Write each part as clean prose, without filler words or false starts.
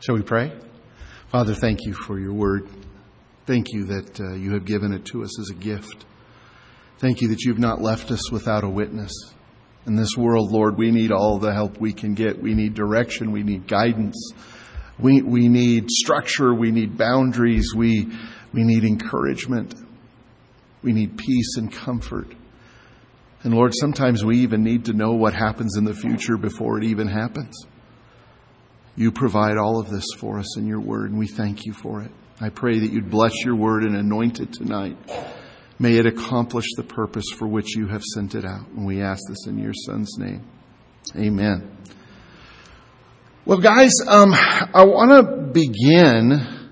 Shall we pray? Father, thank you for your word. Thank you that you have given it to us as a gift. Thank you that you've not left us without a witness. In this world, Lord, we need all the help we can get. We need direction. We need guidance. We need structure. We need boundaries. We need encouragement. We need peace and comfort. And Lord, sometimes we even need to know what happens in the future before it even happens. You provide all of this for us in your word, and we thank you for it. I pray that you'd bless your word and anoint it tonight. May it accomplish the purpose for which you have sent it out. And we ask this in your Son's name. Amen. Well, guys, I want to begin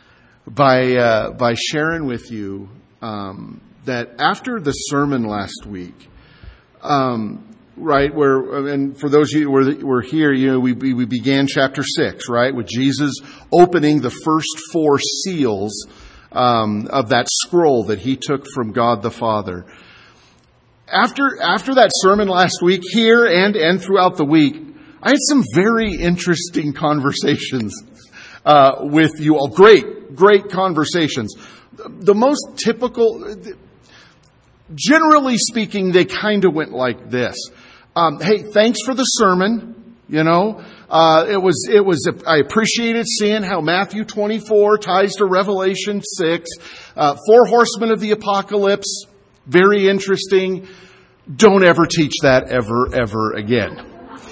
by sharing with you that after the sermon last week, right, and for those of you who were here, we began chapter 6, right, with Jesus opening the first 4 seals of that scroll that he took from God the Father. After that sermon last week, here and throughout the week, I had some very interesting conversations with you all. Great conversations. The most typical, generally speaking, they kind of went like this. Hey, thanks for the sermon. I appreciated seeing how Matthew 24 ties to Revelation 6. 4 horsemen of the apocalypse. Very interesting. Don't ever teach that ever again.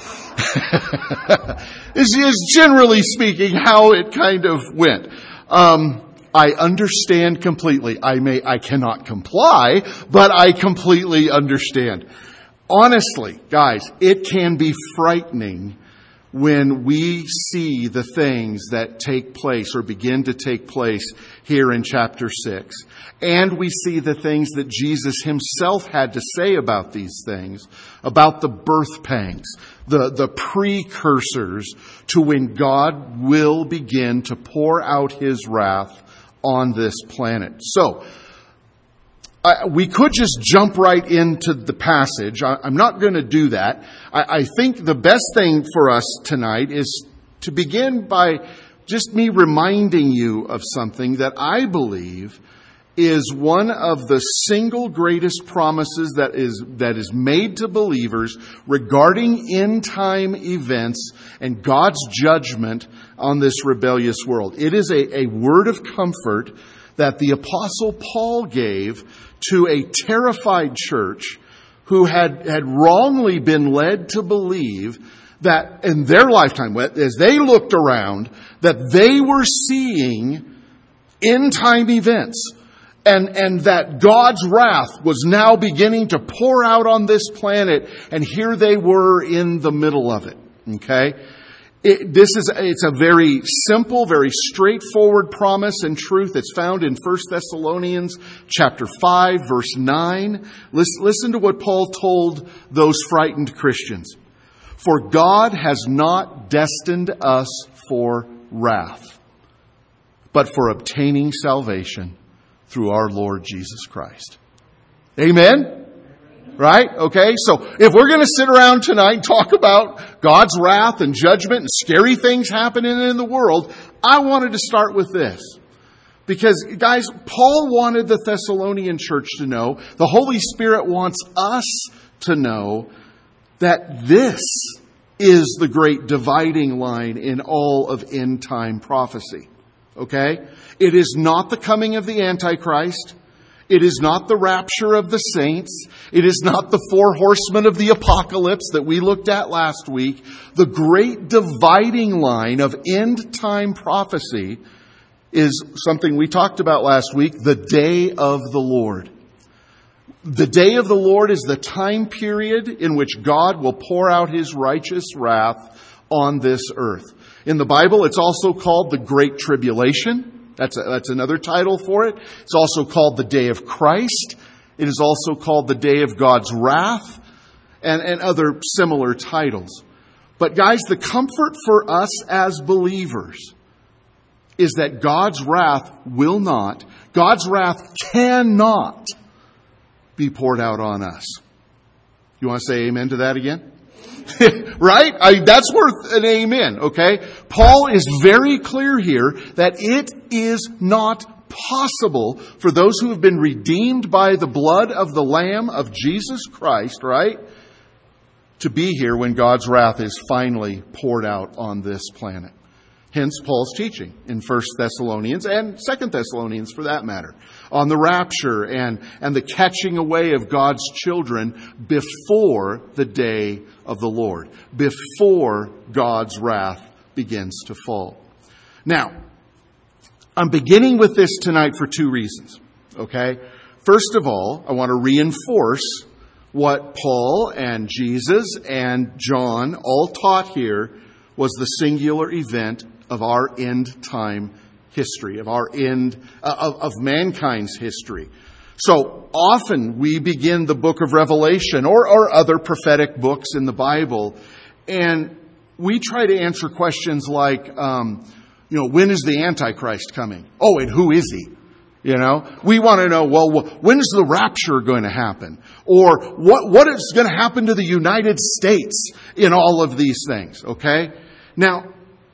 is generally speaking how it kind of went. I understand completely. I cannot comply, but I completely understand. Honestly, guys, it can be frightening when we see the things that take place or begin to take place here in chapter 6. And we see the things that Jesus himself had to say about these things, about the birth pangs, the precursors to when God will begin to pour out his wrath on this planet. So, we could just jump right into the passage. I'm not going to do that. I think the best thing for us tonight is to begin by just me reminding you of something that I believe is one of the single greatest promises that is made to believers regarding end-time events and God's judgment on this rebellious world. It is a word of comfort that the Apostle Paul gave to a terrified church who had wrongly been led to believe that in their lifetime, as they looked around, that they were seeing end-time events and that God's wrath was now beginning to pour out on this planet, and here they were in the middle of it. Okay? It's a very simple, very straightforward promise and truth. It's found in 1 Thessalonians chapter 5, verse 9. Listen to what Paul told those frightened Christians. For God has not destined us for wrath, but for obtaining salvation through our Lord Jesus Christ. Amen? Right? Okay, so if we're going to sit around tonight and talk about God's wrath and judgment and scary things happening in the world, I wanted to start with this. Because, guys, Paul wanted the Thessalonian church to know, the Holy Spirit wants us to know that this is the great dividing line in all of end-time prophecy. Okay? It is not the coming of the Antichrist. It is not the rapture of the saints. It is not the 4 horsemen of the apocalypse that we looked at last week. The great dividing line of end-time prophecy is something we talked about last week, the day of the Lord. The day of the Lord is the time period in which God will pour out his righteous wrath on this earth. In the Bible, it's also called the Great Tribulation. That's another title for it. It's also called the Day of Christ. It is also called the Day of God's Wrath and other similar titles. But guys, the comfort for us as believers is that God's wrath cannot be poured out on us. You want to say amen to that again? Right? That's worth an amen, okay? Paul is very clear here that it is not possible for those who have been redeemed by the blood of the Lamb of Jesus Christ, right, to be here when God's wrath is finally poured out on this planet. Hence Paul's teaching in 1 Thessalonians and 2 Thessalonians for that matter on the rapture and the catching away of God's children before the day of the Lord, before God's wrath begins to fall. Now, I'm beginning with this tonight for two reasons, okay? First of all, I want to reinforce what Paul and Jesus and John all taught here was the singular event of our end time history, of our end, of mankind's history. So often we begin the book of Revelation or other prophetic books in the Bible, and we try to answer questions like, when is the Antichrist coming? Oh, and who is he? We want to know, well, when is the rapture going to happen? Or what is going to happen to the United States in all of these things, okay? Now,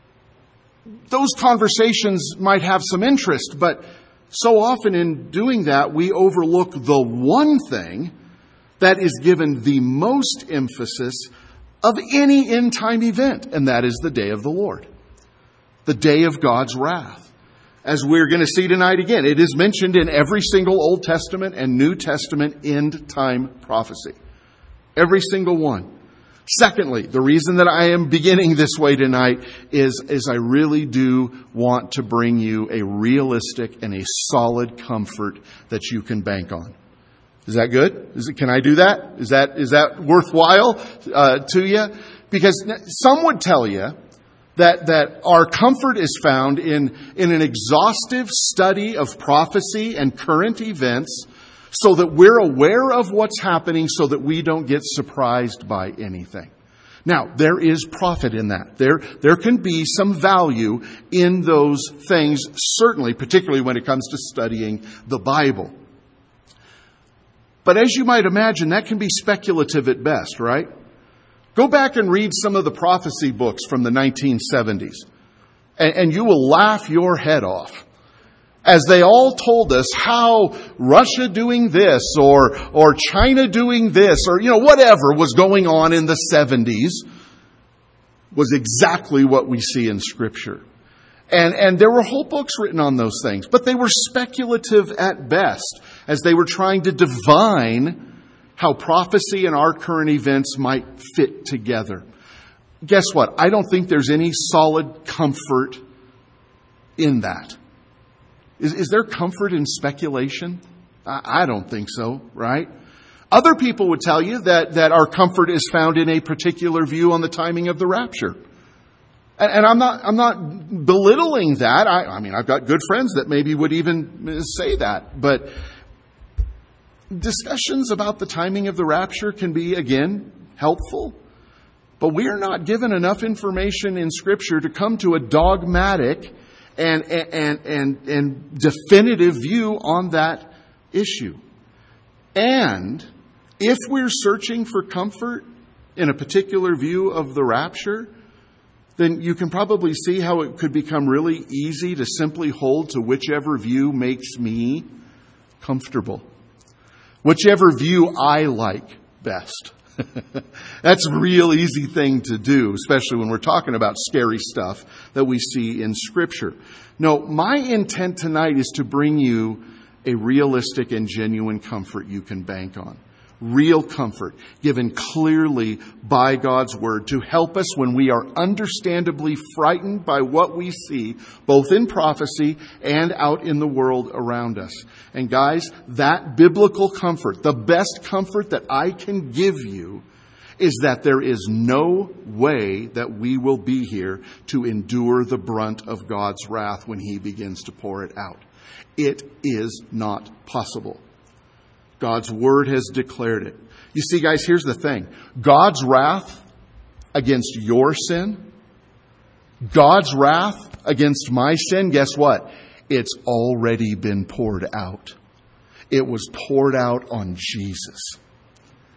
those conversations might have some interest, but so often in doing that, we overlook the one thing that is given the most emphasis of any end-time event, and that is the day of the Lord, the day of God's wrath. As we're going to see tonight again, it is mentioned in every single Old Testament and New Testament end-time prophecy. Every single one. Secondly, the reason that I am beginning this way tonight is I really do want to bring you a realistic and a solid comfort that you can bank on. Is that good? Can I do that? Is that worthwhile to you? Because some would tell you that our comfort is found in an exhaustive study of prophecy and current events so that we're aware of what's happening so that we don't get surprised by anything. Now, there is profit in that. There can be some value in those things, certainly, particularly when it comes to studying the Bible. But as you might imagine, that can be speculative at best, right? Go back and read some of the prophecy books from the 1970s, and you will laugh your head off as they all told us how Russia doing this or China doing this or, whatever was going on in the 70s was exactly what we see in Scripture. And there were whole books written on those things, but they were speculative at best as they were trying to divine how prophecy and our current events might fit together. Guess what? I don't think there's any solid comfort in that. Is there comfort in speculation? I don't think so, right? Other people would tell you that our comfort is found in a particular view on the timing of the rapture. And I'm not belittling that. I mean, I've got good friends that maybe would even say that. But discussions about the timing of the rapture can be, again, helpful. But we are not given enough information in Scripture to come to a dogmatic and definitive view on that issue. And if we're searching for comfort in a particular view of the rapture, then you can probably see how it could become really easy to simply hold to whichever view makes me comfortable. Whichever view I like best. That's a real easy thing to do, especially when we're talking about scary stuff that we see in Scripture. No, my intent tonight is to bring you a realistic and genuine comfort you can bank on. Real comfort given clearly by God's Word to help us when we are understandably frightened by what we see, both in prophecy and out in the world around us. And guys, that biblical comfort, the best comfort that I can give you, is that there is no way that we will be here to endure the brunt of God's wrath when He begins to pour it out. It is not possible. God's Word has declared it. You see, guys, here's the thing. God's wrath against your sin, God's wrath against my sin, guess what? It's already been poured out. It was poured out on Jesus.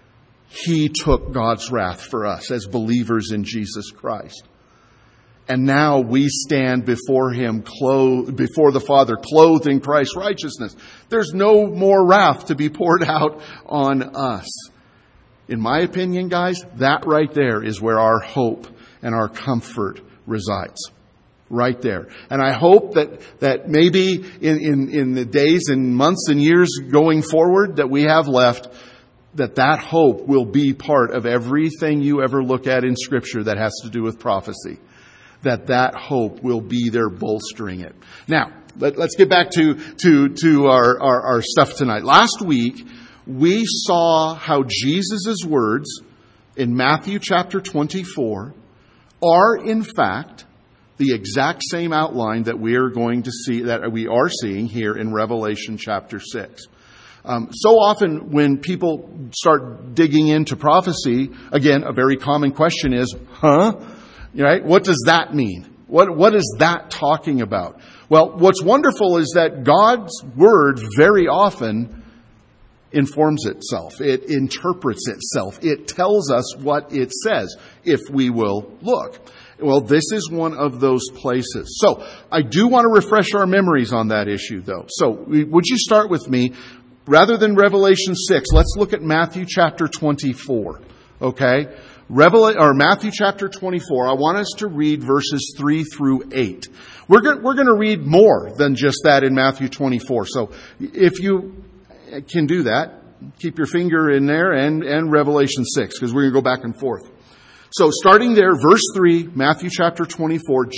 He took God's wrath for us as believers in Jesus Christ. And now we stand before Him, before the Father, clothed in Christ's righteousness. There's no more wrath to be poured out on us. In my opinion, guys, that right there is where our hope and our comfort resides. Right there. And I hope that maybe in the days and months and years going forward that we have left, that hope will be part of everything you ever look at in Scripture that has to do with prophecy. That hope will be there bolstering it. Now, let's get back to our stuff tonight. Last week, we saw how Jesus' words in Matthew chapter 24 are in fact the exact same outline that we are going to see, that we are seeing here in Revelation chapter 6. So often when people start digging into prophecy, again, a very common question is, right? What does that mean? What is that talking about? Well, what's wonderful is that God's Word very often informs itself. It interprets itself. It tells us what it says, if we will look. Well, this is one of those places. So, I do want to refresh our memories on that issue, though. So, would you start with me? Rather than Revelation 6, let's look at Matthew chapter 24. Okay? Matthew chapter 24, I want us to read verses 3 through 8. We're going to read more than just that in Matthew 24. So, if you can do that, keep your finger in there and Revelation 6, because we're going to go back and forth. So starting there, verse 3, Matthew chapter 24,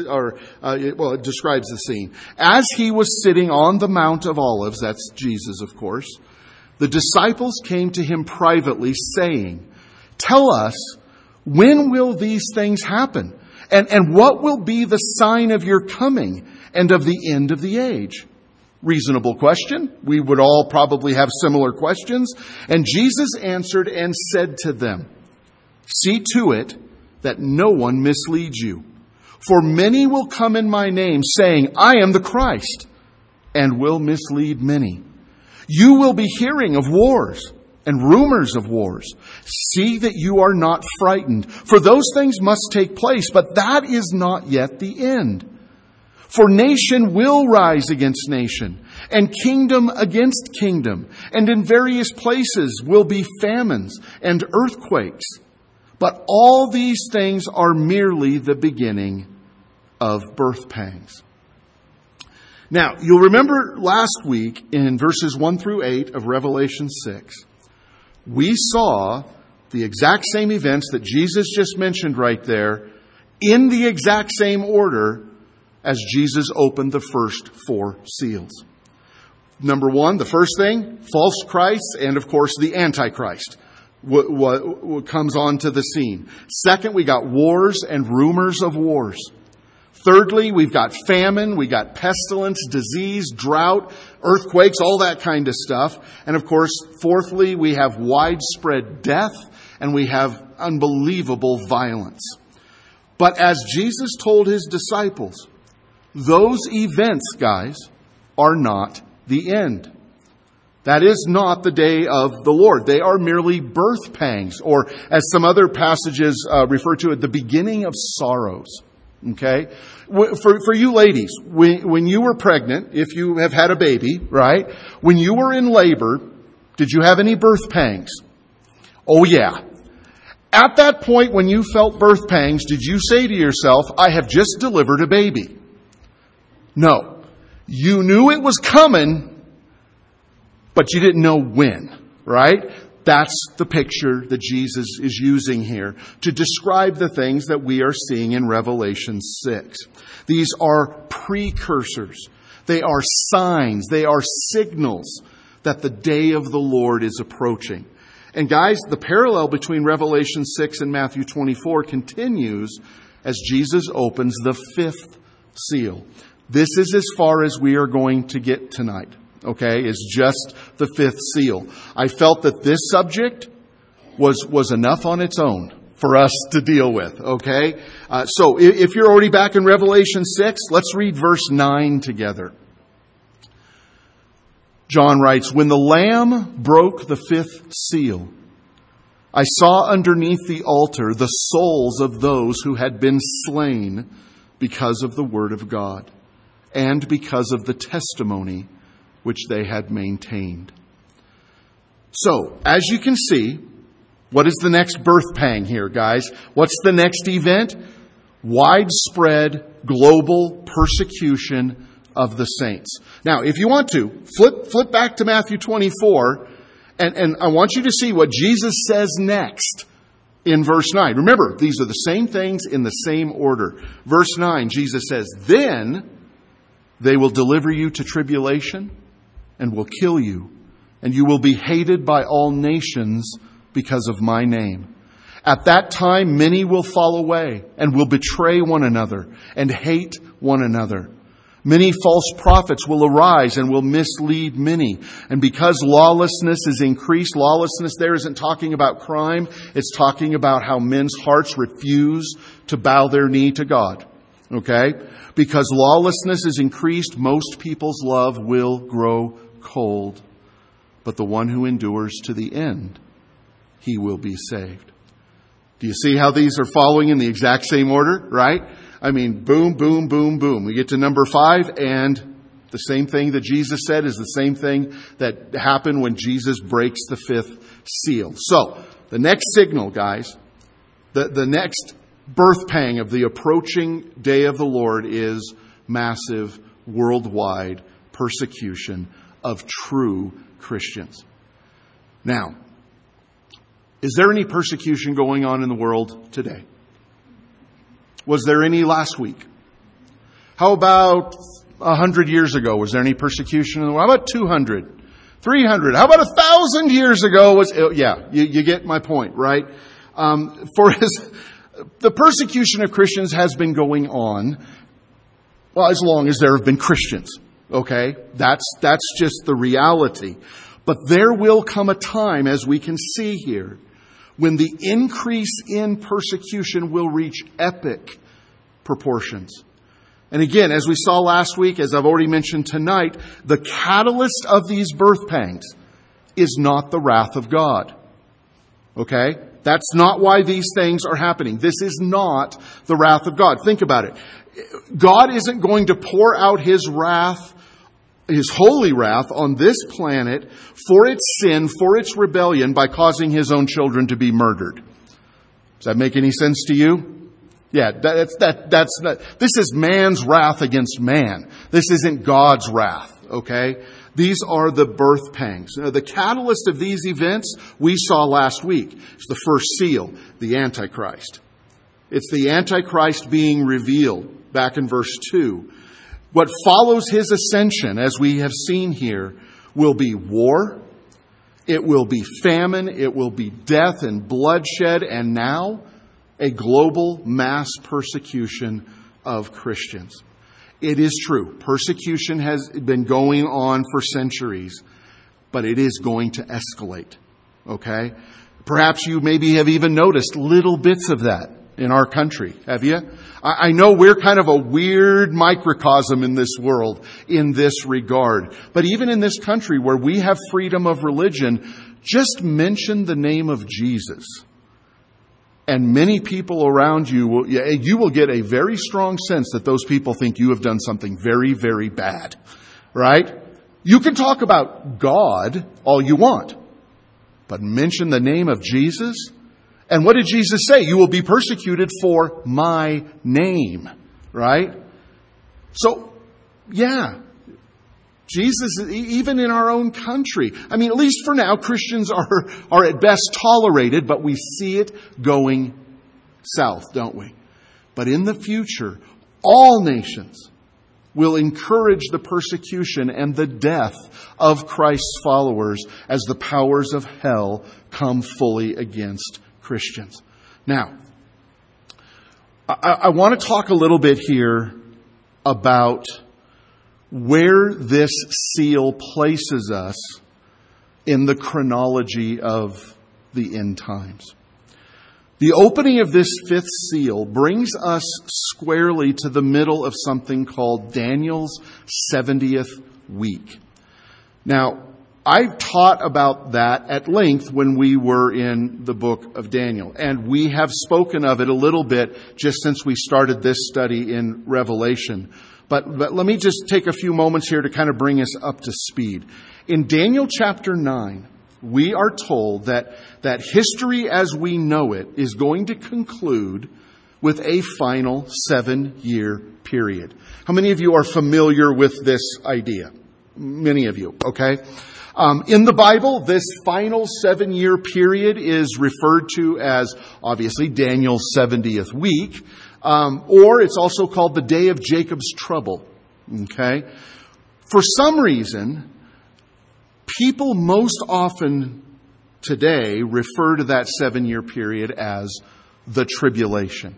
it describes the scene. As he was sitting on the Mount of Olives, that's Jesus, of course, the disciples came to him privately saying, "Tell us, when will these things happen? And what will be the sign of your coming and of the end of the age?" Reasonable question. We would all probably have similar questions. And Jesus answered and said to them, "See to it that no one misleads you. For many will come in my name, saying, 'I am the Christ,' and will mislead many. You will be hearing of wars and rumors of wars. See that you are not frightened, for those things must take place, but that is not yet the end. For nation will rise against nation, and kingdom against kingdom, and in various places will be famines and earthquakes. But all these things are merely the beginning of birth pangs." Now, you'll remember last week in verses 1 through 8 of Revelation 6, we saw the exact same events that Jesus just mentioned right there in the exact same order as Jesus opened the first 4 seals. Number 1, the first thing, false Christ, and of course the Antichrist. What comes onto the scene. Second, we got wars and rumors of wars. Thirdly, we've got famine, we got pestilence, disease, drought, earthquakes, all that kind of stuff. And of course, fourthly, we have widespread death and we have unbelievable violence. But as Jesus told his disciples, those events, guys, are not the end. That is not the day of the Lord. They are merely birth pangs, or as some other passages refer to it, the beginning of sorrows. Okay? For you ladies, when you were pregnant, if you have had a baby, right? When you were in labor, did you have any birth pangs? Oh yeah. At that point when you felt birth pangs, did you say to yourself, "I have just delivered a baby"? No. You knew it was coming, but you didn't know when, right? That's the picture that Jesus is using here to describe the things that we are seeing in Revelation 6. These are precursors. They are signs. They are signals that the day of the Lord is approaching. And guys, the parallel between Revelation 6 and Matthew 24 continues as Jesus opens the 5th seal. This is as far as we are going to get tonight. Okay, is just the 5th seal. I felt that this subject was enough on its own for us to deal with. Okay, so if you're already back in Revelation 6, let's read verse 9 together. John writes, "When the Lamb broke the 5th seal, I saw underneath the altar the souls of those who had been slain because of the word of God and because of the testimony which they had maintained. So, as you can see, what is the next birth pang here, guys? What's the next event? Widespread global persecution of the saints. Now, if you want to, flip back to Matthew 24, and I want you to see what Jesus says next in verse 9. Remember, these are the same things in the same order. Verse 9, Jesus says, "Then they will deliver you to tribulation and will kill you, and you will be hated by all nations because of my name. At that time, many will fall away and will betray one another and hate one another. Many false prophets will arise and will mislead many. And because lawlessness is increased, lawlessness there isn't talking about crime. It's talking about how men's hearts refuse to bow their knee to God. Okay? Because lawlessness is increased, most people's love will grow cold. But the one who endures to the end, he will be saved." Do you see how these are following in the exact same order, right? I mean, boom, boom, boom, boom. We get to number 5, and the same thing that Jesus said is the same thing that happened when Jesus breaks the 5th seal. So, the next signal, guys, the next birth pang of the approaching day of the Lord is massive worldwide persecution of true Christians. Now, is there any persecution going on in the world today? Was there any last week? How about 100 years ago? Was there any persecution in the world? How about 200? 300? How about 1,000 years ago? You get my point, right? The persecution of Christians has been going on, well, as long as there have been Christians. Okay? That's just the reality. But there will come a time, as we can see here, when the increase in persecution will reach epic proportions. And again, as we saw last week, as I've already mentioned tonight, the catalyst of these birth pangs is not the wrath of God. Okay? That's not why these things are happening. This is not the wrath of God. Think about it. God isn't going to pour out His wrath, His holy wrath on this planet for its sin, for its rebellion, by causing His own children to be murdered. Does that make any sense to you? Yeah, that's not, this is man's wrath against man. This isn't God's wrath, okay? These are the birth pangs. Now, the catalyst of these events we saw last week. It's the first seal, the Antichrist. It's the Antichrist being revealed back in verse 2. What follows his ascension, as we have seen here, will be war, it will be famine, it will be death and bloodshed, and now a global mass persecution of Christians. It is true, persecution has been going on for centuries, but it is going to escalate. Okay? Perhaps you maybe have even noticed little bits of that in our country, have you? I know we're kind of a weird microcosm in this world in this regard. But even in this country where we have freedom of religion, just mention the name of Jesus. And many people around you will get a very strong sense that those people think you have done something very, very bad. Right? You can talk about God all you want, but mention the name of Jesus. And what did Jesus say? You will be persecuted for my name. Right? So, yeah. Jesus, even in our own country, I mean, at least for now, Christians are at best tolerated, but we see it going south, don't we? But in the future, all nations will encourage the persecution and the death of Christ's followers as the powers of hell come fully against Christians. Now, I want to talk a little bit here about where this seal places us in the chronology of the end times. The opening of this 5th seal brings us squarely to the middle of something called Daniel's 70th week. Now, I've taught about that at length when we were in the book of Daniel, and we have spoken of it a little bit just since we started this study in Revelation. But let me just take a few moments here to kind of bring us up to speed. In Daniel chapter 9, we are told that history as we know it is going to conclude with a final 7-year period. How many of you are familiar with this idea? Many of you, okay? In the Bible, this final 7-year period is referred to as, obviously, Daniel's 70th week, or it's also called the Day of Jacob's Trouble, okay? For some reason, people most often today refer to that 7-year period as the tribulation.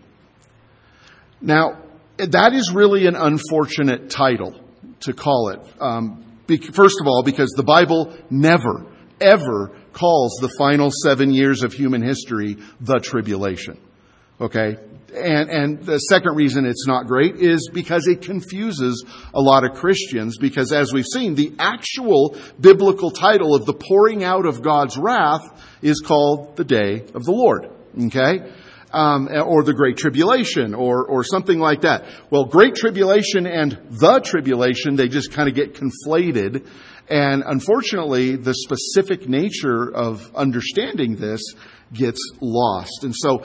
Now, that is really an unfortunate title to call it. First of all, because the Bible never, ever calls the final 7 years of human history the tribulation. Okay? And the second reason it's not great is because it confuses a lot of Christians, because as we've seen, the actual biblical title of the pouring out of God's wrath is called the Day of the Lord. Okay? Or the Great Tribulation, or something like that. Well, Great Tribulation and the Tribulation, they just kind of get conflated. And unfortunately, the specific nature of understanding this gets lost. And so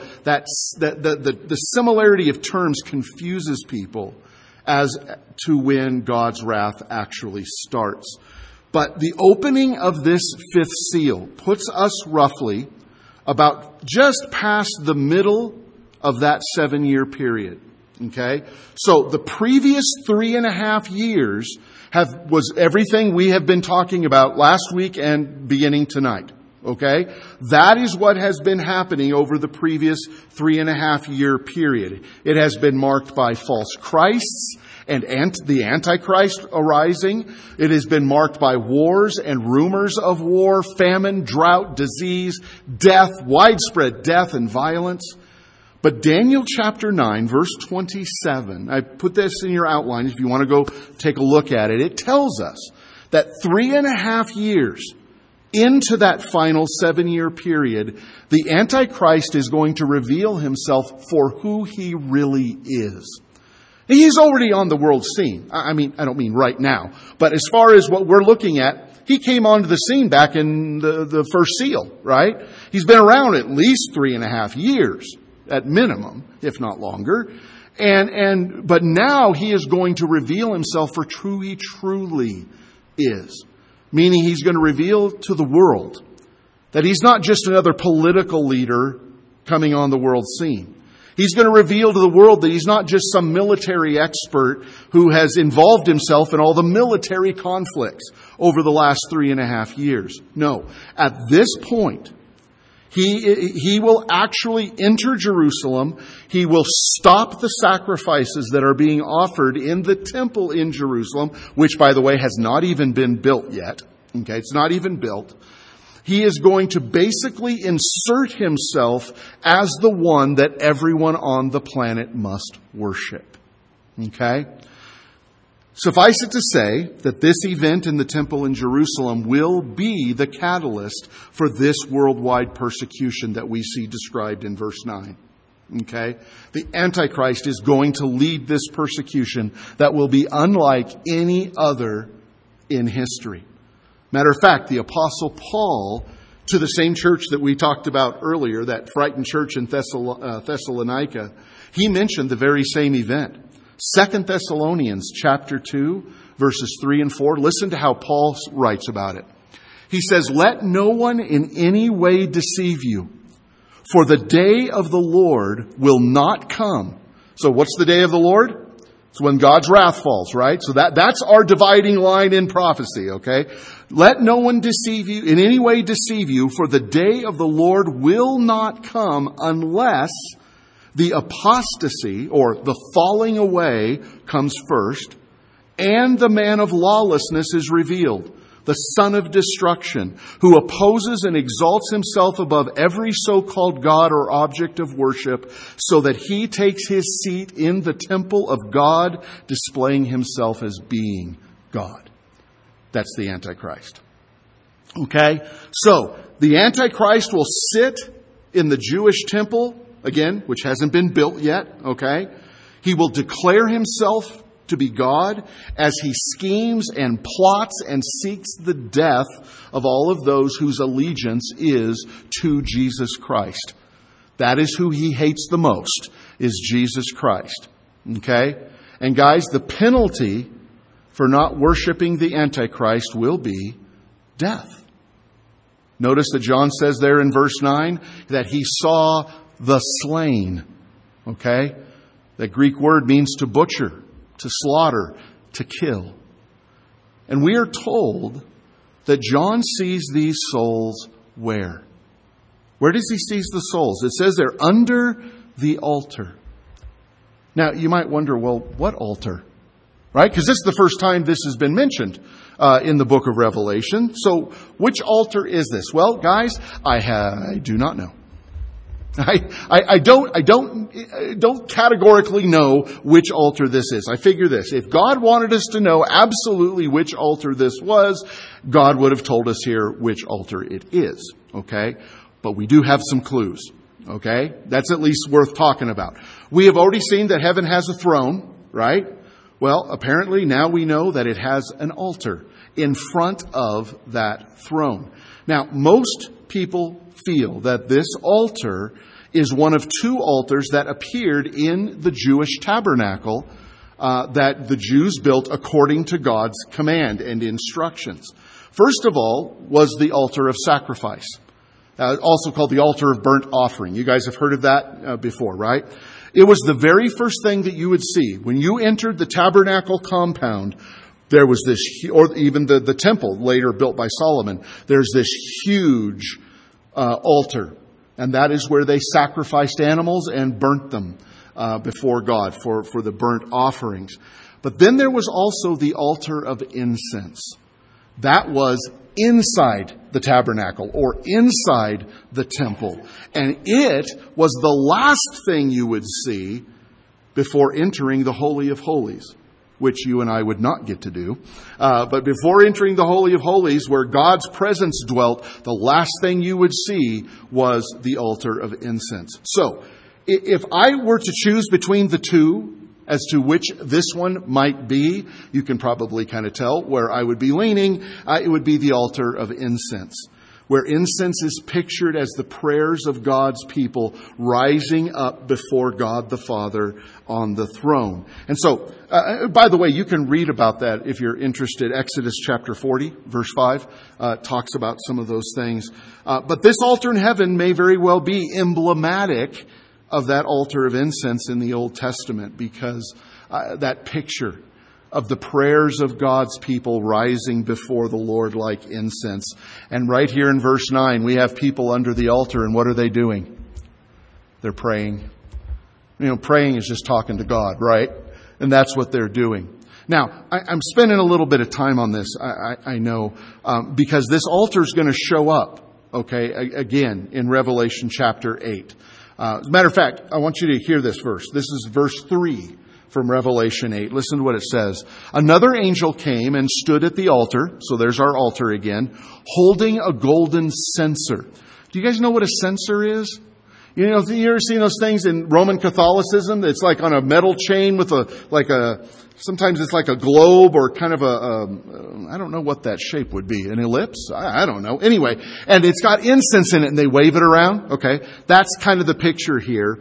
the similarity of terms confuses people as to when God's wrath actually starts. But the opening of this fifth seal puts us roughly about just past the middle of that 7-year period. Okay? So the previous 3.5 years was everything we have been talking about last week and beginning tonight. Okay? That is what has been happening over the previous 3.5 year period. It has been marked by false Christs and the Antichrist arising. It has been marked by wars and rumors of war, famine, drought, disease, death, widespread death and violence. But Daniel chapter 9, verse 27, I put this in your outline if you want to go take a look at it. It tells us that 3.5 years into that final 7-year period, the Antichrist is going to reveal himself for who he really is. He's already on the world scene. I don't mean right now. But as far as what we're looking at, he came onto the scene back in the first seal, right? He's been around at least 3.5 years, at minimum, if not longer. But now he is going to reveal himself for who he truly is. Meaning he's going to reveal to the world that he's not just another political leader coming on the world scene. He's going to reveal to the world that he's not just some military expert who has involved himself in all the military conflicts over the last 3.5 years. No. At this point, he will actually enter Jerusalem. He will stop the sacrifices that are being offered in the temple in Jerusalem, which, by the way, has not even been built yet. Okay, it's not even built. He is going to basically insert himself as the one that everyone on the planet must worship. Okay? Suffice it to say that this event in the temple in Jerusalem will be the catalyst for this worldwide persecution that we see described in verse 9. Okay? The Antichrist is going to lead this persecution that will be unlike any other in history. Matter of fact, the Apostle Paul, to the same church that we talked about earlier, that frightened church in Thessalonica, he mentioned the very same event. 2 Thessalonians chapter 2, verses 3 and 4. Listen to how Paul writes about it. He says, "Let no one in any way deceive you, for the day of the Lord will not come." So what's the day of the Lord? It's when God's wrath falls, right? So that's our dividing line in prophecy, okay? "Let no one deceive you, in any way deceive you, for the day of the Lord will not come unless the apostasy, or the falling away, comes first, and the man of lawlessness is revealed, the son of destruction, who opposes and exalts himself above every so-called God or object of worship, so that he takes his seat in the temple of God, displaying himself as being God." That's the Antichrist. Okay? So, the Antichrist will sit in the Jewish temple, again, which hasn't been built yet, okay? He will declare himself to be God as he schemes and plots and seeks the death of all of those whose allegiance is to Jesus Christ. That is who he hates the most, is Jesus Christ. Okay? And guys, the penalty for not worshiping the Antichrist will be death. Notice that John says there in verse 9 that he saw the slain. Okay? That Greek word means to butcher, to slaughter, to kill. And we are told that John sees these souls where? Where does he see the souls? It says they're under the altar. Now, you might wonder, well, what altar? Right? Because this is the first time this has been mentioned in the book of Revelation. So, which altar is this? Well, guys, I do not know. I don't categorically know which altar this is. I figure this: if God wanted us to know absolutely which altar this was, God would have told us here which altar it is. Okay? But we do have some clues. Okay? That's at least worth talking about. We have already seen that heaven has a throne, right? Well, apparently now we know that it has an altar in front of that throne. Now, most people feel that this altar is one of two altars that appeared in the Jewish tabernacle that the Jews built according to God's command and instructions. First of all was the altar of sacrifice, also called the altar of burnt offering. You guys have heard of that before, right? It was the very first thing that you would see. When you entered the tabernacle compound, there was this, or even the temple later built by Solomon, there's this huge altar. And that is where they sacrificed animals and burnt them before God for the burnt offerings. But then there was also the altar of incense. That was inside the tabernacle or inside the temple. And it was the last thing you would see before entering the Holy of Holies, which you and I would not get to do. But before entering the Holy of Holies, where God's presence dwelt, the last thing you would see was the altar of incense. So, if I were to choose between the two as to which this one might be, you can probably kind of tell where I would be leaning. It would be the altar of incense, where incense is pictured as the prayers of God's people rising up before God the Father on the throne. And so, by the way, you can read about that if you're interested. Exodus chapter 40, verse 5, talks about some of those things. But this altar in heaven may very well be emblematic of that altar of incense in the Old Testament, because that picture of the prayers of God's people rising before the Lord like incense. And right here in verse 9, we have people under the altar, and what are they doing? They're praying. You know, praying is just talking to God, right? And that's what they're doing. Now, I'm spending a little bit of time on this, I know, because this altar is going to show up, okay, again, in Revelation chapter 8. As a matter of fact, I want you to hear this verse. This is verse 3 from Revelation 8. Listen to what it says. Another angel came and stood at the altar. So there's our altar again, holding a golden censer. Do you guys know what a censer is? You know, you ever seen those things in Roman Catholicism? It's like on a metal chain with sometimes it's like a globe or kind of I don't know what that shape would be. An ellipse? I don't know. Anyway, and it's got incense in it and they wave it around. Okay. That's kind of the picture here.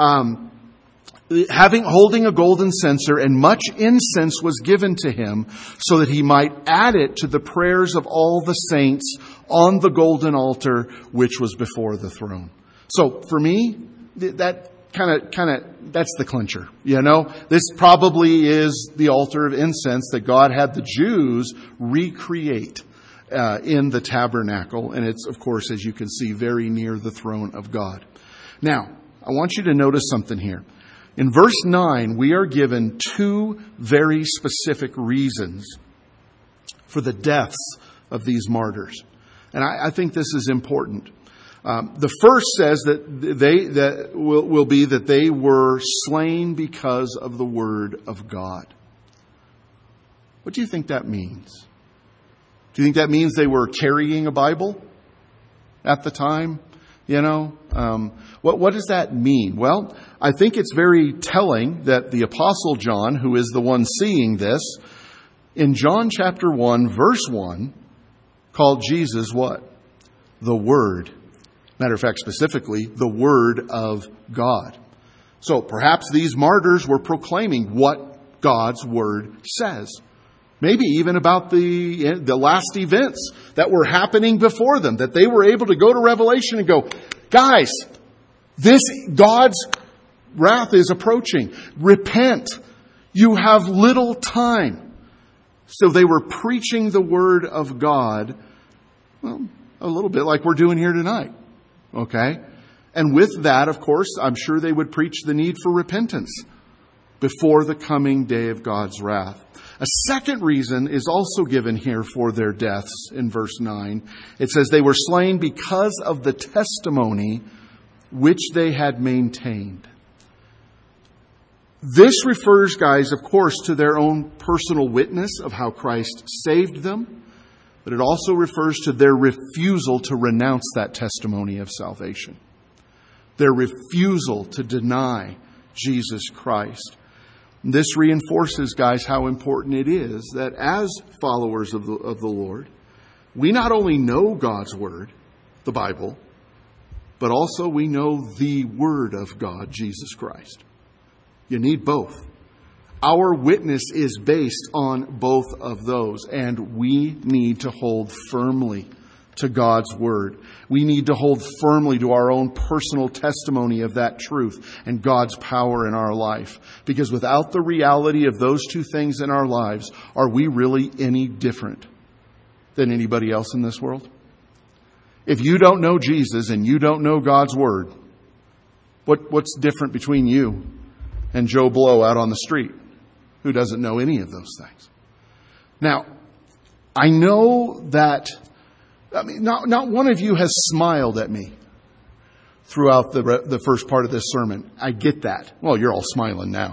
Holding a golden censer, and much incense was given to him so that he might add it to the prayers of all the saints on the golden altar which was before the throne. So for me, that that's the clincher. You know, this probably is the altar of incense that God had the Jews recreate in the tabernacle. And it's, of course, as you can see, very near the throne of God. Now, I want you to notice something here. In verse 9, we are given two very specific reasons for the deaths of these martyrs. And I think this is important. The first says that will be that they were slain because of the word of God. What do you think that means? Do you think that means they were carrying a Bible at the time? What does that mean? Well, I think it's very telling that the Apostle John, who is the one seeing this, in John chapter 1, verse 1, called Jesus what? The Word. Matter of fact, specifically, the Word of God. So perhaps these martyrs were proclaiming what God's Word says. Maybe even about the last events that were happening before them, that they were able to go to Revelation and go, guys, God's wrath is approaching. Repent. You have little time. So they were preaching the Word of God, well, a little bit like we're doing here tonight. Okay? And with that, of course, I'm sure they would preach the need for repentance before the coming day of God's wrath. A second reason is also given here for their deaths in verse 9. It says they were slain because of the testimony which they had maintained. This refers, guys, of course, to their own personal witness of how Christ saved them, but it also refers to their refusal to renounce that testimony of salvation. Their refusal to deny Jesus Christ. This reinforces, guys, how important it is that as followers of the Lord, we not only know God's Word, the Bible, but also we know the Word of God, Jesus Christ. You need both. Our witness is based on both of those, and we need to hold firmly to God's Word. We need to hold firmly to our own personal testimony of that truth and God's power in our life. Because without the reality of those two things in our lives, are we really any different than anybody else in this world? If you don't know Jesus and you don't know God's Word, what's different between you and Joe Blow out on the street who doesn't know any of those things? Now, I know that not one of you has smiled at me throughout the first part of this sermon. I get that. Well, you're all smiling now.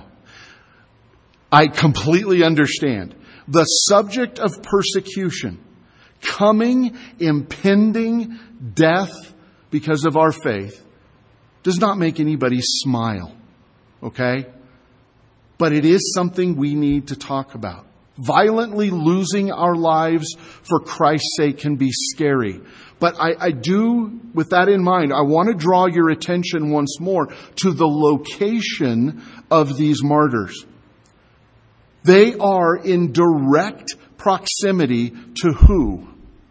I completely understand. The subject of persecution, coming, impending death because of our faith, does not make anybody smile. Okay? But it is something we need to talk about. Violently losing our lives for Christ's sake can be scary. But I do, with that in mind, I want to draw your attention once more to the location of these martyrs. They are in direct proximity to who?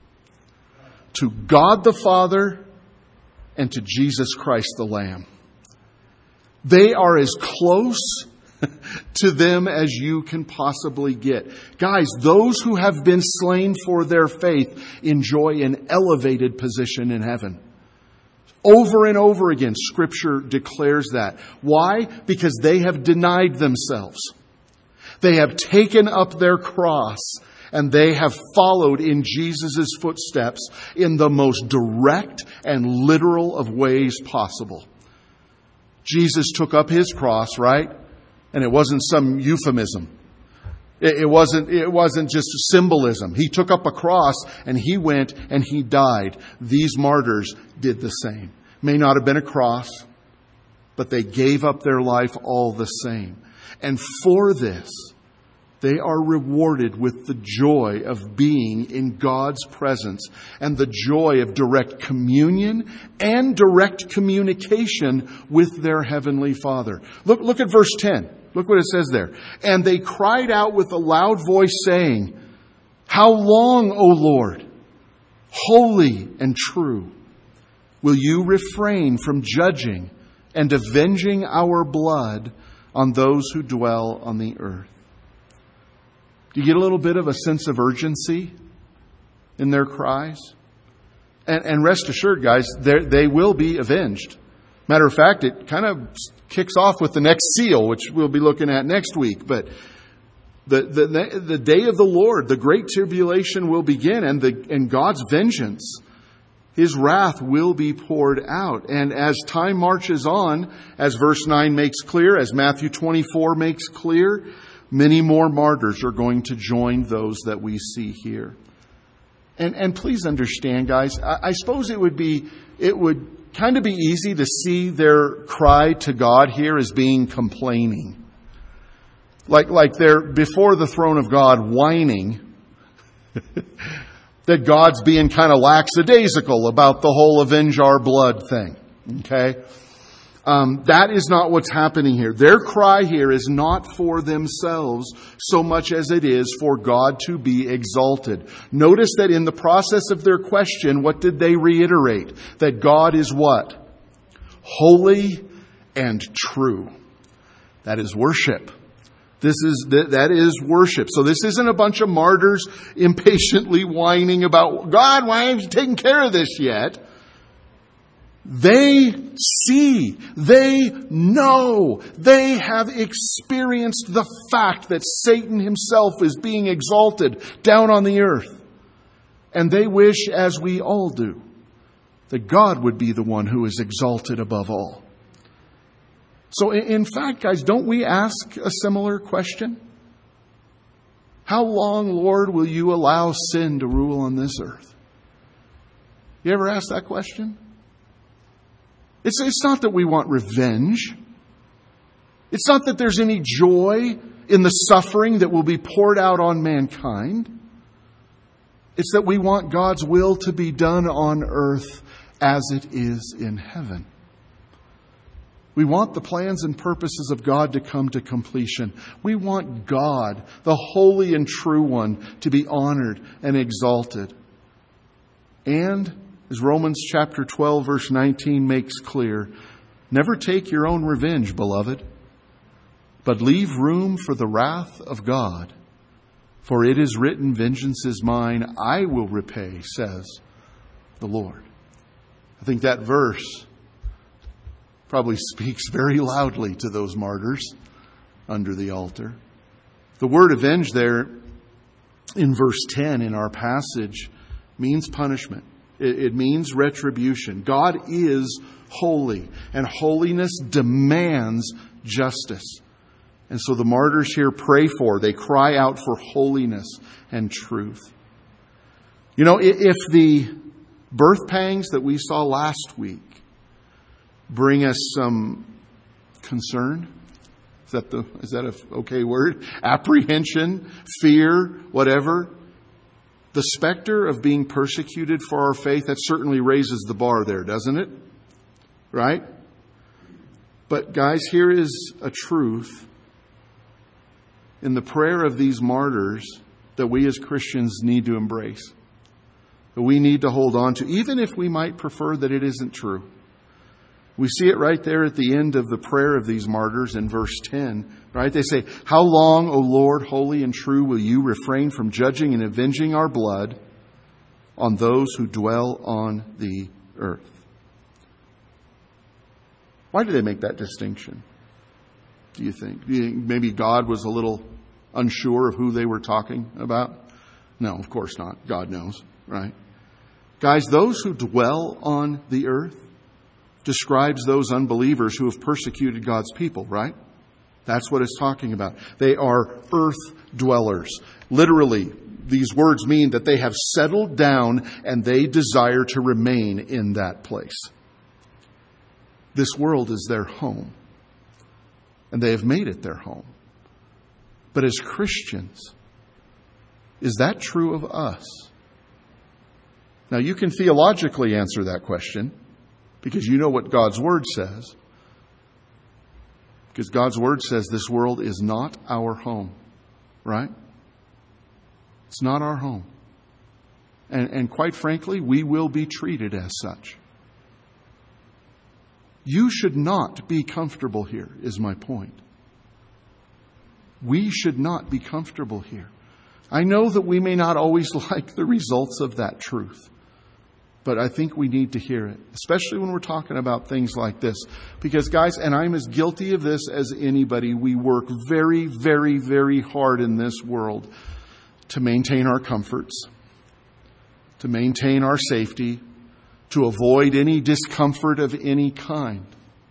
To God the Father and to Jesus Christ the Lamb. They are as close to them as you can possibly get. Guys, those who have been slain for their faith enjoy an elevated position in heaven. Over and over again, Scripture declares that. Why? Because they have denied themselves. They have taken up their cross and they have followed in Jesus' footsteps in the most direct and literal of ways possible. Jesus took up His cross, right? And it wasn't some euphemism. It wasn't just symbolism. He took up a cross and He went and He died. These martyrs did the same. May not have been a cross, but they gave up their life all the same. And for this, they are rewarded with the joy of being in God's presence and the joy of direct communion and direct communication with their Heavenly Father. Look at verse 10. Look what it says there. And they cried out with a loud voice saying, "How long, O Lord, holy and true, will you refrain from judging and avenging our blood on those who dwell on the earth?" Do you get a little bit of a sense of urgency in their cries? And rest assured, guys, they will be avenged. Matter of fact, it kind of kicks off with the next seal, which we'll be looking at next week. But the day of the Lord, the great tribulation will begin, and God's vengeance, His wrath will be poured out. And as time marches on, as verse 9 makes clear, as Matthew 24 makes clear, many more martyrs are going to join those that we see here. And please understand, guys, I suppose it would kind of be easy to see their cry to God here as being complaining. Like they're before the throne of God whining that God's being kind of lackadaisical about the whole avenge our blood thing. Okay? That is not what's happening here. Their cry here is not for themselves so much as it is for God to be exalted. Notice that in the process of their question, what did they reiterate? That God is what? Holy and true. That is worship. That is worship. So this isn't a bunch of martyrs impatiently whining about, God, why haven't you taken care of this yet? They see, they know, they have experienced the fact that Satan himself is being exalted down on the earth. And they wish, as we all do, that God would be the one who is exalted above all. So in fact, guys, don't we ask a similar question? How long, Lord, will you allow sin to rule on this earth? You ever ask that question? It's not that we want revenge. It's not that there's any joy in the suffering that will be poured out on mankind. It's that we want God's will to be done on earth as it is in heaven. We want the plans and purposes of God to come to completion. We want God, the holy and true one, to be honored and exalted. And, as Romans chapter 12, verse 19 makes clear, never take your own revenge, beloved, but leave room for the wrath of God. For it is written, vengeance is mine, I will repay, says the Lord. I think that verse probably speaks very loudly to those martyrs under the altar. The word avenge there in verse 10 in our passage means punishment. It means retribution. God is holy, and holiness demands justice. And so the martyrs here they cry out for holiness and truth. You know, if the birth pangs that we saw last week bring us some concern, is that an okay word? Apprehension, fear, whatever. The specter of being persecuted for our faith, that certainly raises the bar there, doesn't it? Right? But guys, here is a truth in the prayer of these martyrs that we as Christians need to embrace, that we need to hold on to, even if we might prefer that it isn't true. We see it right there at the end of the prayer of these martyrs in verse 10, right? They say, how long, O Lord, holy and true, will you refrain from judging and avenging our blood on those who dwell on the earth? Why do they make that distinction, do you think? Do you think maybe God was a little unsure of who they were talking about? No, of course not. God knows, right? Guys, those who dwell on the earth describes those unbelievers who have persecuted God's people, right? That's what it's talking about. They are earth dwellers. Literally, these words mean that they have settled down and they desire to remain in that place. This world is their home, and they have made it their home. But as Christians, is that true of us? Now, you can theologically answer that question, because you know what God's Word says. Because God's Word says this world is not our home. Right? It's not our home. And quite frankly, we will be treated as such. You should not be comfortable here, is my point. We should not be comfortable here. I know that we may not always like the results of that truth. But I think we need to hear it, especially when we're talking about things like this. Because, guys, and I'm as guilty of this as anybody, we work very, very, very hard in this world to maintain our comforts, to maintain our safety, to avoid any discomfort of any kind.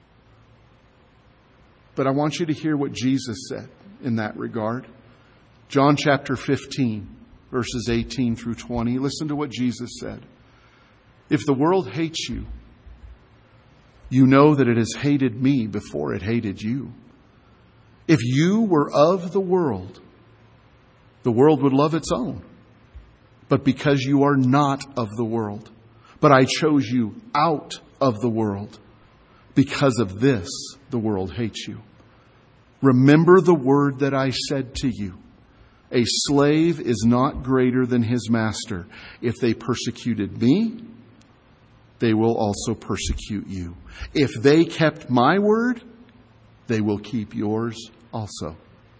But I want you to hear what Jesus said in that regard. John chapter 15, verses 18 through 20. Listen to what Jesus said. If the world hates you, you know that it has hated me before it hated you. If you were of the world would love its own. But because you are not of the world, but I chose you out of the world, because of this, the world hates you. Remember the word that I said to you. A slave is not greater than his master. If they persecuted me, they will also persecute you. If they kept my word, they will keep yours also.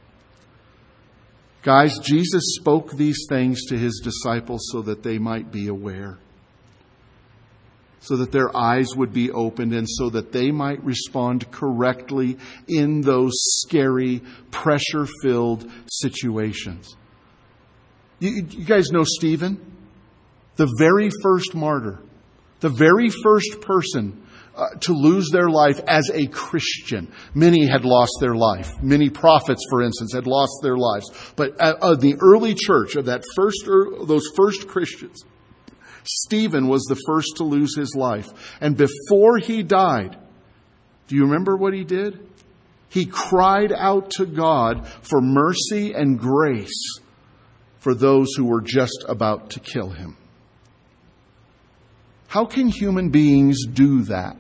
Guys, Jesus spoke these things to his disciples so that they might be aware, so that their eyes would be opened, and so that they might respond correctly in those scary, pressure-filled situations. You guys know Stephen? The very first martyr, the very first person to lose their life as a Christian. Many had lost their life. Many prophets, for instance, had lost their lives. But the early church, of those first Christians, Stephen was the first to lose his life. And before he died, do you remember what he did? He cried out to God for mercy and grace for those who were just about to kill him. How can human beings do that?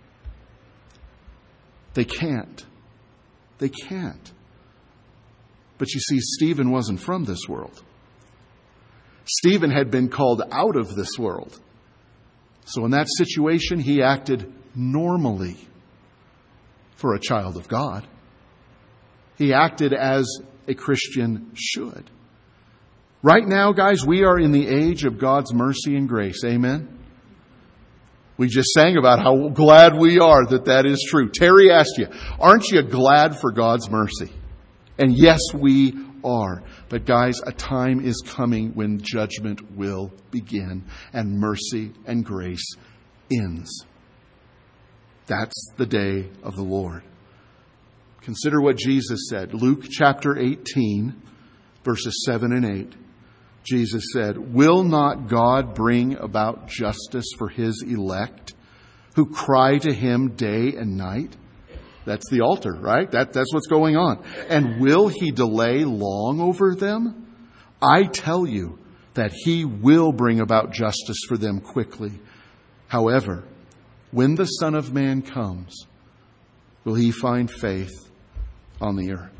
They can't. They can't. But you see, Stephen wasn't from this world. Stephen had been called out of this world. So in that situation, he acted normally for a child of God. He acted as a Christian should. Right now, guys, we are in the age of God's mercy and grace. Amen? We just sang about how glad we are that is true. Terry asked you, aren't you glad for God's mercy? And yes, we are. But guys, a time is coming when judgment will begin and mercy and grace ends. That's the day of the Lord. Consider what Jesus said. Luke chapter 18, verses 7 and 8. Jesus said, will not God bring about justice for his elect who cry to him day and night? That's the altar, right? That's what's going on. And will he delay long over them? I tell you that he will bring about justice for them quickly. However, when the Son of Man comes, will he find faith on the earth?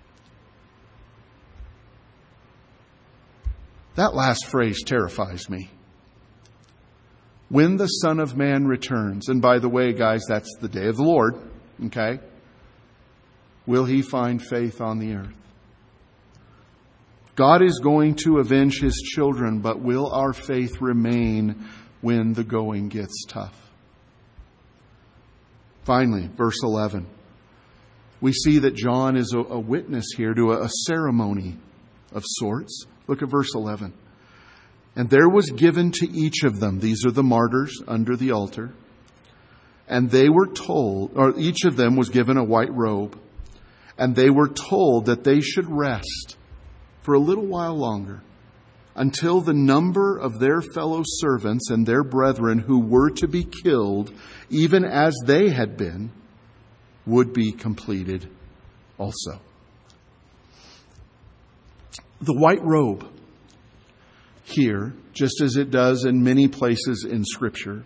That last phrase terrifies me. When the Son of Man returns, and by the way, guys, that's the day of the Lord, okay? Will he find faith on the earth? God is going to avenge his children, but will our faith remain when the going gets tough? Finally, verse 11. We see that John is a witness here to a ceremony of sorts. Look at verse 11. And there was given to each of them, these are the martyrs under the altar, and they were told, or each of them was given a white robe, and they were told that they should rest for a little while longer until the number of their fellow servants and their brethren who were to be killed, even as they had been, would be completed also. The white robe here, just as it does in many places in Scripture,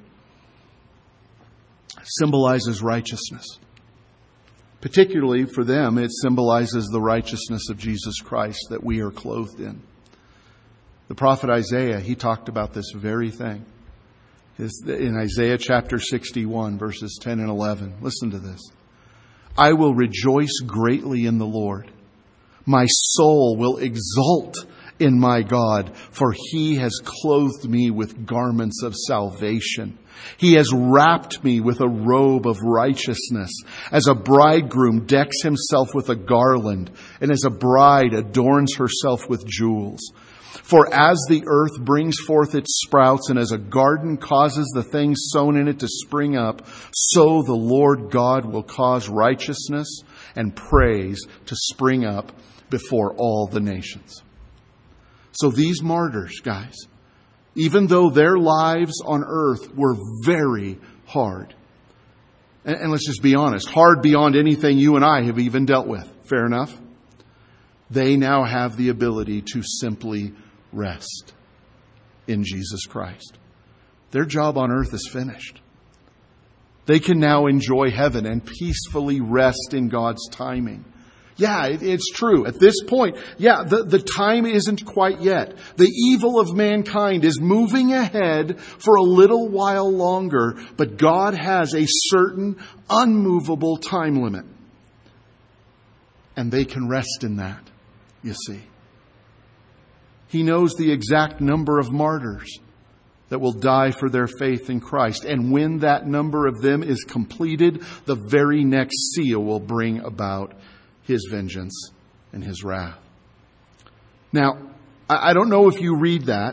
symbolizes righteousness. Particularly for them, it symbolizes the righteousness of Jesus Christ that we are clothed in. The prophet Isaiah, he talked about this very thing. In Isaiah chapter 61, verses 10 and 11. Listen to this. I will rejoice greatly in the Lord. My soul will exult in my God, for he has clothed me with garments of salvation. He has wrapped me with a robe of righteousness, as a bridegroom decks himself with a garland, and as a bride adorns herself with jewels. For as the earth brings forth its sprouts, and as a garden causes the things sown in it to spring up, so the Lord God will cause righteousness and praise to spring up before all the nations. So these martyrs, guys, even though their lives on earth were very hard, and let's just be honest, hard beyond anything you and I have even dealt with, fair enough, they now have the ability to simply rest in Jesus Christ. Their job on earth is finished. They can now enjoy heaven and peacefully rest in God's timing. Yeah, it's true. At this point, the time isn't quite yet. The evil of mankind is moving ahead for a little while longer, but God has a certain unmovable time limit. And they can rest in that, you see. He knows the exact number of martyrs that will die for their faith in Christ. And when that number of them is completed, the very next seal will bring about His vengeance and His wrath. Now, I don't know if you read that,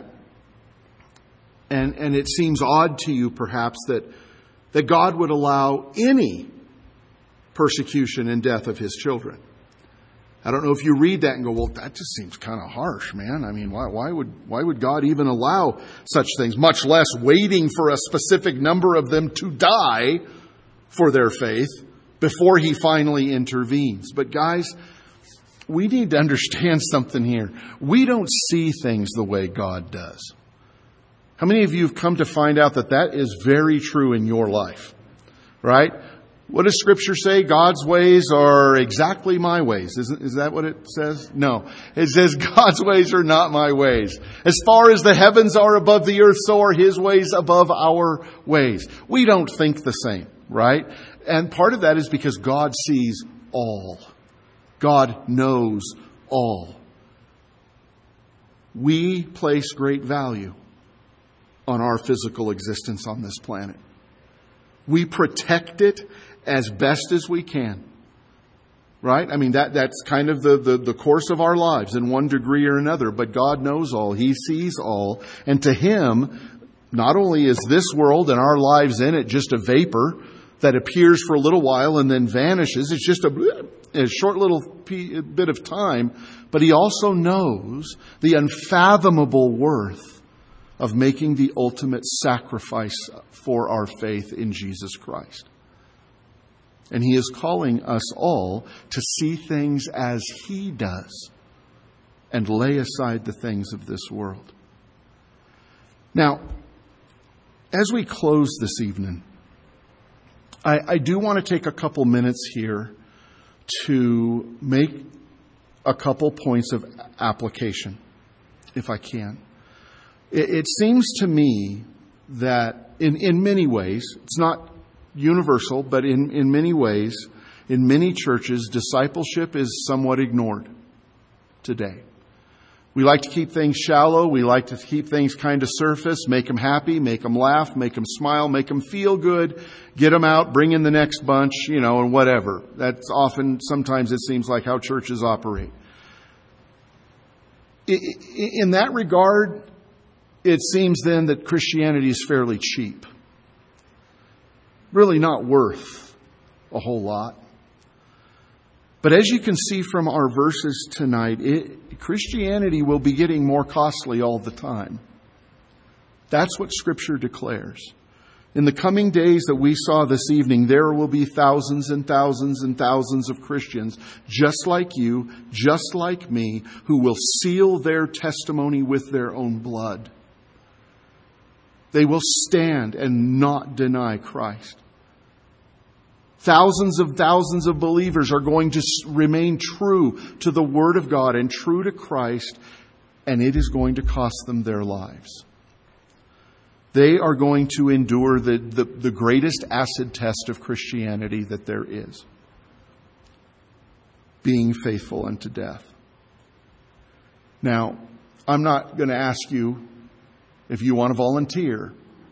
and it seems odd to you perhaps that God would allow any persecution and death of His children. I don't know if you read that and go, well, that just seems kind of harsh, man. I mean, why would God even allow such things, much less waiting for a specific number of them to die for their faith before He finally intervenes? But guys, we need to understand something here. We don't see things the way God does. How many of you have come to find out that is very true in your life? Right? What does Scripture say? God's ways are exactly my ways. Is that what it says? No. It says God's ways are not my ways. As far as the heavens are above the earth, so are His ways above our ways. We don't think the same, right? And part of that is because God sees all. God knows all. We place great value on our physical existence on this planet. We protect it as best as we can. Right? I mean, that's kind of the course of our lives in one degree or another. But God knows all. He sees all. And to Him, not only is this world and our lives in it just a vapor that appears for a little while and then vanishes. It's just a short little bit of time. But He also knows the unfathomable worth of making the ultimate sacrifice for our faith in Jesus Christ. And He is calling us all to see things as He does and lay aside the things of this world. Now, as we close this evening, I do want to take a couple minutes here to make a couple points of application, if I can. It seems to me that in many ways, it's not universal, but in many ways, in many churches, discipleship is somewhat ignored today. We like to keep things shallow. We like to keep things kind of surface, make them happy, make them laugh, make them smile, make them feel good, get them out, bring in the next bunch, and whatever. That's often, sometimes it seems like how churches operate. In that regard, it seems then that Christianity is fairly cheap. Really not worth a whole lot. But as you can see from our verses tonight, Christianity will be getting more costly all the time. That's what Scripture declares. In the coming days that we saw this evening, there will be thousands and thousands and thousands of Christians, just like you, just like me, who will seal their testimony with their own blood. They will stand and not deny Christ. Thousands of believers are going to remain true to the Word of God and true to Christ, and it is going to cost them their lives. They are going to endure the greatest acid test of Christianity that there is. Being faithful unto death. Now, I'm not going to ask you if you want to volunteer.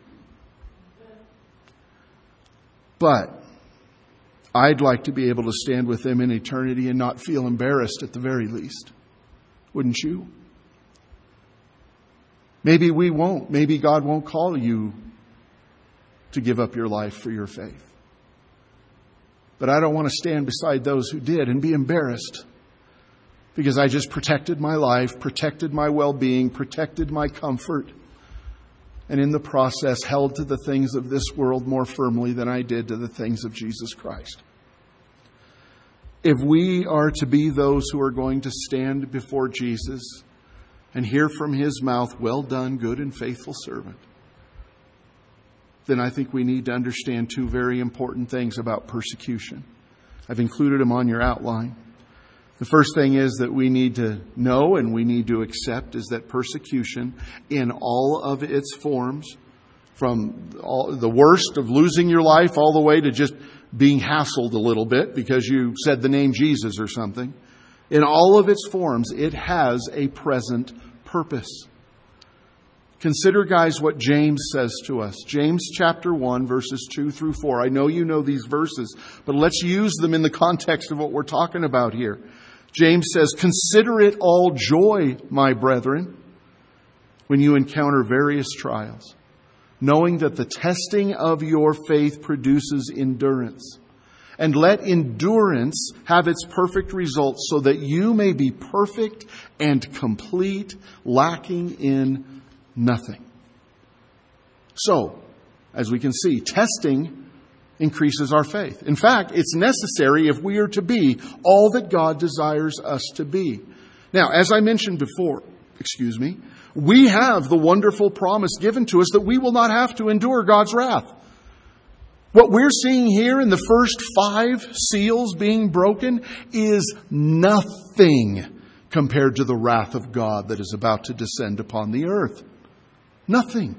But I'd like to be able to stand with them in eternity and not feel embarrassed at the very least. Wouldn't you? Maybe we won't. Maybe God won't call you to give up your life for your faith. But I don't want to stand beside those who did and be embarrassed because I just protected my life, protected my well-being, protected my comfort, and in the process held to the things of this world more firmly than I did to the things of Jesus Christ. If we are to be those who are going to stand before Jesus and hear from His mouth, "Well done, good and faithful servant," then I think we need to understand two very important things about persecution. I've included them on your outline. The first thing is that we need to know and we need to accept is that persecution in all of its forms, from the worst of losing your life all the way to just being hassled a little bit because you said the name Jesus or something, in all of its forms, it has a present purpose. Consider, guys, what James says to us. James chapter 1, verses 2 through 4. I know you know these verses, but let's use them in the context of what we're talking about here. James says, "Consider it all joy, my brethren, when you encounter various trials, knowing that the testing of your faith produces endurance. And let endurance have its perfect result, so that you may be perfect and complete, lacking in nothing." So, as we can see, testing increases our faith. In fact, it's necessary if we are to be all that God desires us to be. Now, as I mentioned before, we have the wonderful promise given to us that we will not have to endure God's wrath. What we're seeing here in the first 5 seals being broken is nothing compared to the wrath of God that is about to descend upon the earth. Nothing.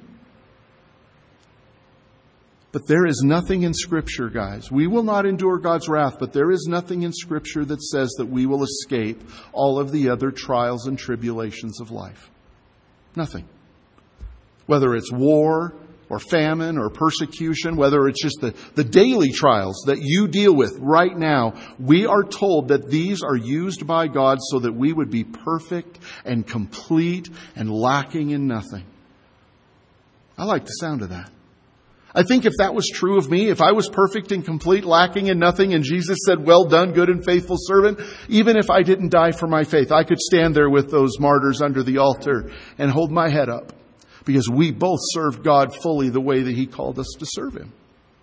But there is nothing in Scripture, guys. We will not endure God's wrath, but there is nothing in Scripture that says that we will escape all of the other trials and tribulations of life. Nothing. Whether it's war or famine or persecution, whether it's just the daily trials that you deal with right now, we are told that these are used by God so that we would be perfect and complete and lacking in nothing. I like the sound of that. I think if that was true of me, if I was perfect and complete, lacking in nothing, and Jesus said, "Well done, good and faithful servant," even if I didn't die for my faith, I could stand there with those martyrs under the altar and hold my head up, because we both served God fully the way that He called us to serve Him.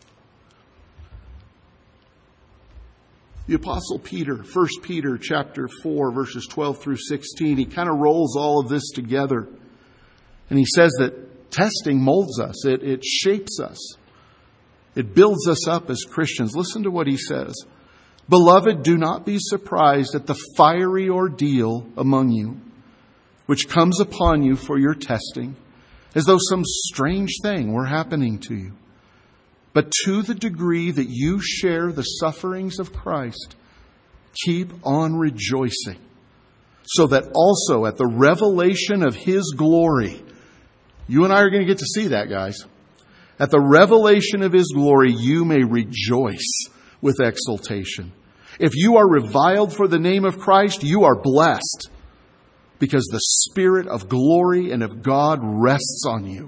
The Apostle Peter, 1 Peter chapter 4, verses 12 through 16, he kind of rolls all of this together. And he says that testing molds us. It shapes us. It builds us up as Christians. Listen to what he says. "Beloved, do not be surprised at the fiery ordeal among you, which comes upon you for your testing, as though some strange thing were happening to you. But to the degree that you share the sufferings of Christ, keep on rejoicing, so that also at the revelation of His glory," you and I are going to get to see that, guys. "At the revelation of His glory, you may rejoice with exultation. If you are reviled for the name of Christ, you are blessed, because the Spirit of glory and of God rests on you.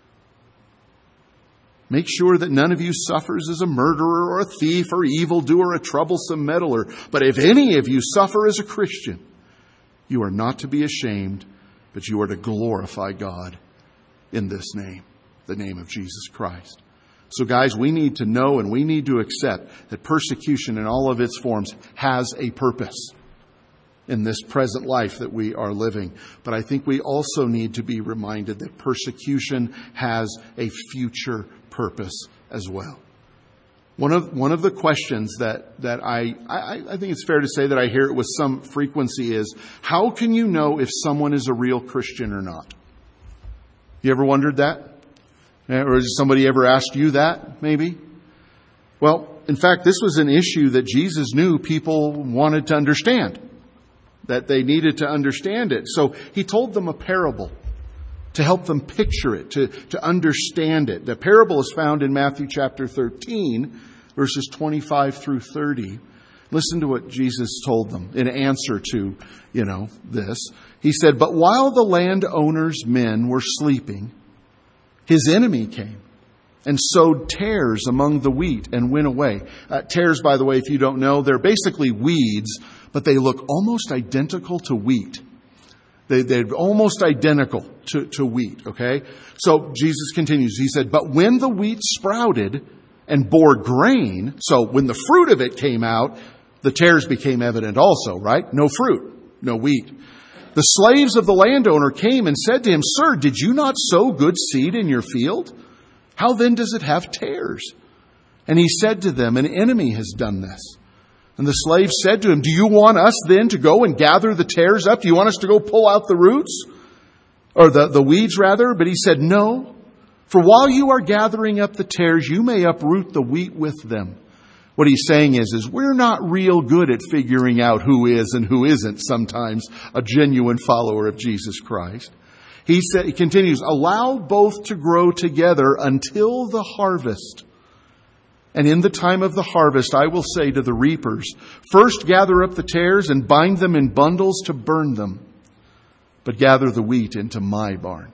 Make sure that none of you suffers as a murderer or a thief or evildoer or a troublesome meddler. But if any of you suffer as a Christian, you are not to be ashamed, but you are to glorify God in this name, the name of Jesus Christ." So guys, we need to know and we need to accept that persecution in all of its forms has a purpose in this present life that we are living. But I think we also need to be reminded that persecution has a future purpose as well. One of the questions that I think it's fair to say that I hear it with some frequency is, how can you know if someone is a real Christian or not? You ever wondered that? Or has somebody ever asked you that, maybe? Well, in fact, this was an issue that Jesus knew people wanted to understand, that they needed to understand it. So He told them a parable to help them picture it, to understand it. The parable is found in Matthew chapter 13, verses 25 through 30. Listen to what Jesus told them in answer to, this. He said, "But while the landowner's men were sleeping, his enemy came and sowed tares among the wheat and went away." Tares, by the way, if you don't know, they're basically weeds, but they look almost identical to wheat. They're almost identical to wheat, okay? So Jesus continues. He said, but when the wheat sprouted and bore grain, so when the fruit of it came out, the tares became evident also, right? No fruit, no wheat. The slaves of the landowner came and said to him, Sir, did you not sow good seed in your field? How then does it have tares? And he said to them, An enemy has done this. And the slave said to him, Do you want us then to go and gather the tares up? Do you want us to go pull out the roots? Or the weeds, rather? But he said, No. For while you are gathering up the tares, you may uproot the wheat with them. What he's saying is we're not real good at figuring out who is and who isn't sometimes a genuine follower of Jesus Christ. He continues, allow both to grow together until the harvest. And in the time of the harvest, I will say to the reapers, first gather up the tares and bind them in bundles to burn them, but gather the wheat into my barn.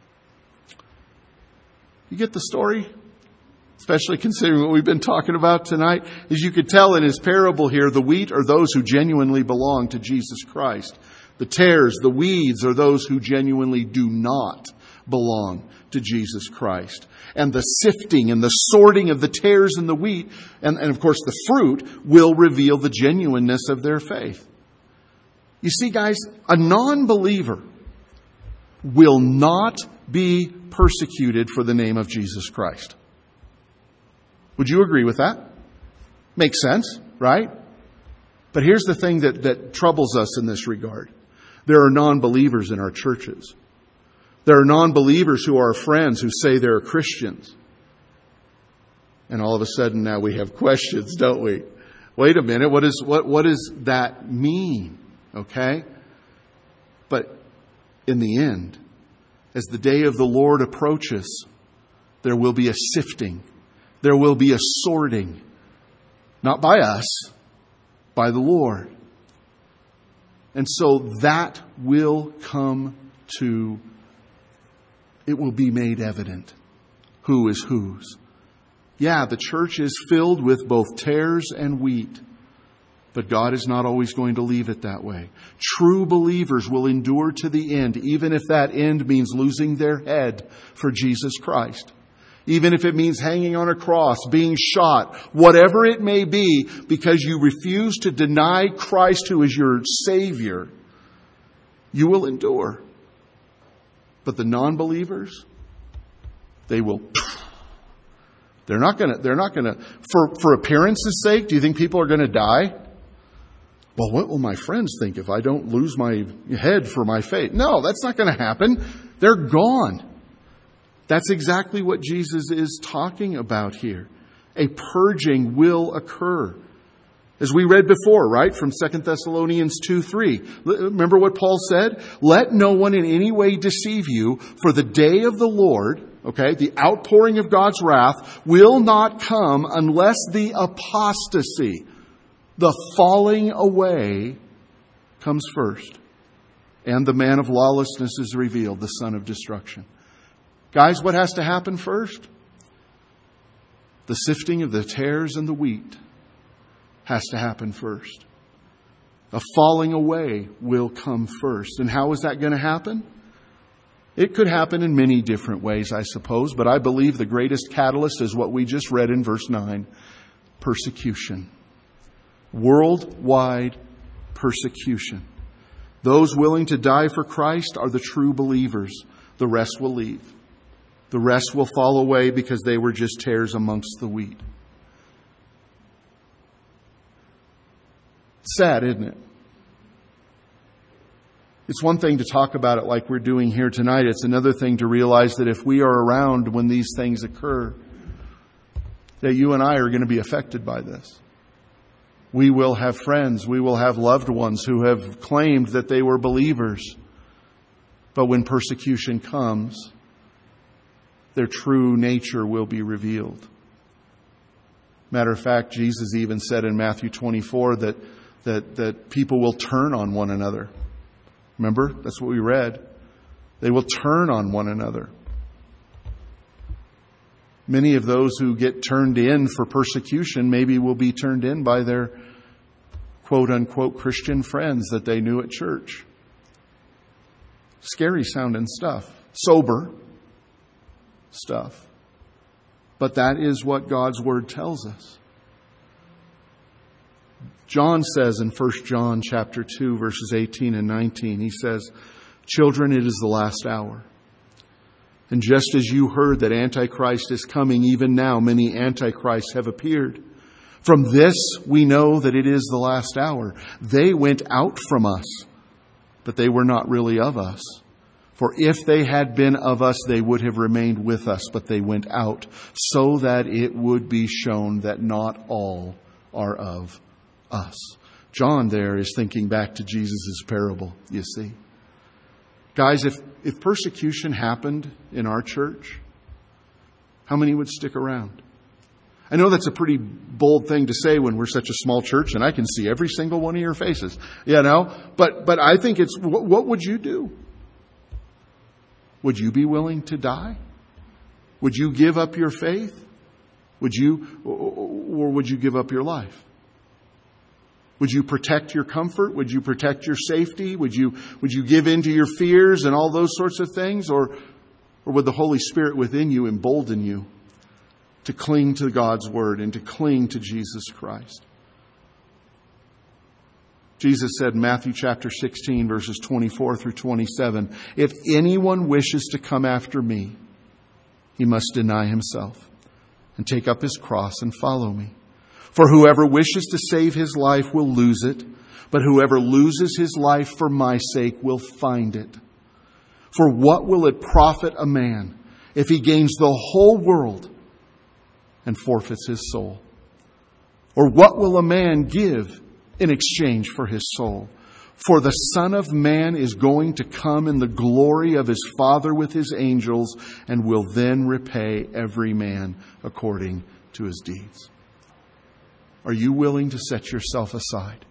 You get the story? Especially considering what we've been talking about tonight. As you could tell in his parable here, the wheat are those who genuinely belong to Jesus Christ. The tares, the weeds, are those who genuinely do not belong to Jesus Christ. And the sifting and the sorting of the tares and the wheat, and of course the fruit, will reveal the genuineness of their faith. You see, guys, a non-believer will not be persecuted for the name of Jesus Christ. Would you agree with that? Makes sense, right? But here's the thing that troubles us in this regard. There are non-believers in our churches. There are non-believers who are our friends who say they're Christians. And all of a sudden now we have questions, don't we? Wait a minute, what does that mean? Okay? But in the end, as the day of the Lord approaches, there will be a sifting. There will be a sorting. Not by us, by the Lord. And so that will come to, it will be made evident who is whose. Yeah, the church is filled with both tares and wheat. But God is not always going to leave it that way. True believers will endure to the end, even if that end means losing their head for Jesus Christ. Even if it means hanging on a cross, being shot, whatever it may be, because you refuse to deny Christ who is your Savior, you will endure. But the non-believers, they're not going to, for appearance's sake, do you think people are going to die? Well, what will my friends think if I don't lose my head for my faith? No, that's not going to happen. They're gone. That's exactly what Jesus is talking about here. A purging will occur. As we read before, right? From 2 Thessalonians 2:3. Remember what Paul said? Let no one in any way deceive you, for the day of the Lord, okay, the outpouring of God's wrath, will not come unless the apostasy, the falling away, comes first. And the man of lawlessness is revealed, the son of destruction. Guys, what has to happen first? The sifting of the tares and the wheat has to happen first. A falling away will come first. And how is that going to happen? It could happen in many different ways, I suppose, but I believe the greatest catalyst is what we just read in verse 9. Persecution. Worldwide persecution. Those willing to die for Christ are the true believers. The rest will leave. The rest will fall away because they were just tares amongst the wheat. Sad, isn't it? It's one thing to talk about it like we're doing here tonight. It's another thing to realize that if we are around when these things occur, that you and I are going to be affected by this. We will have friends, we will have loved ones who have claimed that they were believers. But when persecution comes, their true nature will be revealed. Matter of fact, Jesus even said in Matthew 24 that people will turn on one another. Remember? That's what we read. They will turn on one another. Many of those who get turned in for persecution maybe will be turned in by their quote-unquote Christian friends that they knew at church. Scary sounding stuff. Sober stuff. But that is what God's Word tells us. John says in 1 John chapter 2, verses 18 and 19, he says, "Children, it is the last hour. And just as you heard that Antichrist is coming, even now many Antichrists have appeared. From this we know that it is the last hour. They went out from us, but they were not really of us. For if they had been of us, they would have remained with us, but they went out, so that it would be shown that not all are of us." John there is thinking back to Jesus' parable, you see. Guys, if persecution happened in our church, how many would stick around? I know that's a pretty bold thing to say when we're such a small church and I can see every single one of your faces, but I think it's, what would you do? Would you be willing to die? Would you give up your faith? Would you give up your life? Would you protect your comfort? Would you protect your safety? Would you give in to your fears and all those sorts of things? Or would the Holy Spirit within you embolden you to cling to God's Word and to cling to Jesus Christ? Jesus said in Matthew chapter 16, verses 24 through 27, "If anyone wishes to come after me, he must deny himself and take up his cross and follow me. For whoever wishes to save his life will lose it, but whoever loses his life for my sake will find it. For what will it profit a man if he gains the whole world and forfeits his soul? Or what will a man give in exchange for his soul? For the Son of Man is going to come in the glory of his Father with his angels, and will then repay every man according to his deeds." Are you willing to set yourself aside?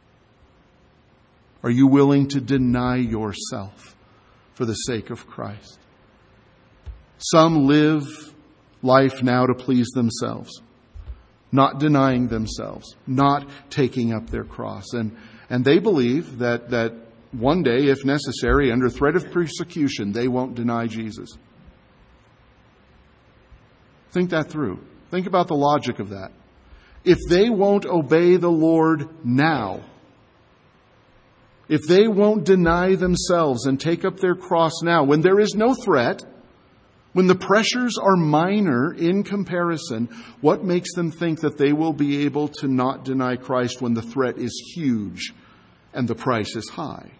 Are you willing to deny yourself for the sake of Christ? Some live life now to please themselves, not denying themselves, not taking up their cross. And they believe that one day, if necessary, under threat of persecution, they won't deny Jesus. Think that through. Think about the logic of that. If they won't obey the Lord now, if they won't deny themselves and take up their cross now, when there is no threat, when the pressures are minor in comparison, what makes them think that they will be able to not deny Christ when the threat is huge and the price is high?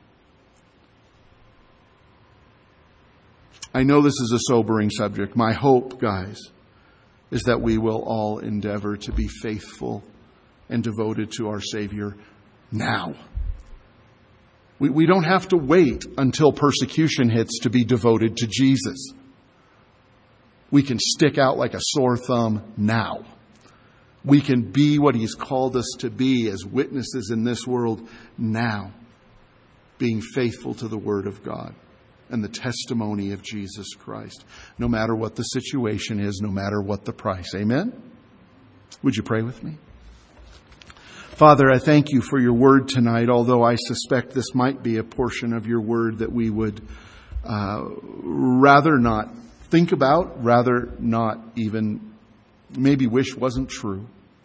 I know this is a sobering subject. My hope, guys, is that we will all endeavor to be faithful and devoted to our Savior now. We don't have to wait until persecution hits to be devoted to Jesus. We can stick out like a sore thumb now. We can be what He's called us to be as witnesses in this world now, being faithful to the Word of God and the testimony of Jesus Christ, no matter what the situation is, no matter what the price. Amen? Would you pray with me? Father, I thank you for your word tonight, although I suspect this might be a portion of your word that we would rather not think about, rather not even maybe wish wasn't true.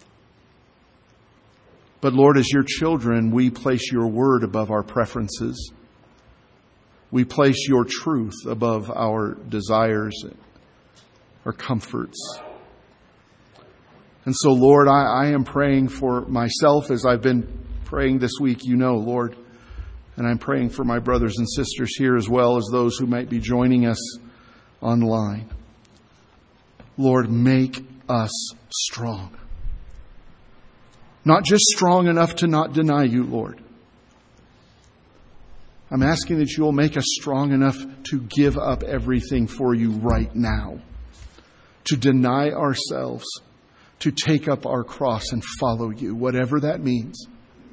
But Lord, as your children, we place your word above our preferences. We place your truth above our desires, our comforts. And so, Lord, I am praying for myself as I've been praying this week, Lord. And I'm praying for my brothers and sisters here as well as those who might be joining us online. Lord, make us strong. Not just strong enough to not deny you, Lord. I'm asking that you will make us strong enough to give up everything for you right now. To deny ourselves. To take up our cross and follow you, whatever that means.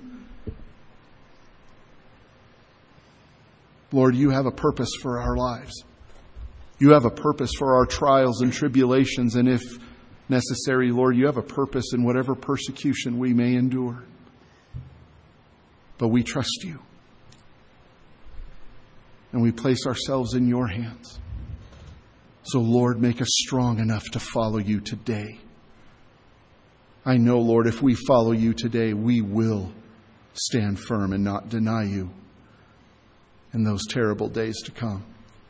Lord, you have a purpose for our lives. You have a purpose for our trials and tribulations, and if necessary, Lord, you have a purpose in whatever persecution we may endure. But we trust you. And we place ourselves in your hands. So, Lord, make us strong enough to follow you today. I know, Lord, if we follow you today, we will stand firm and not deny you in those terrible days to come.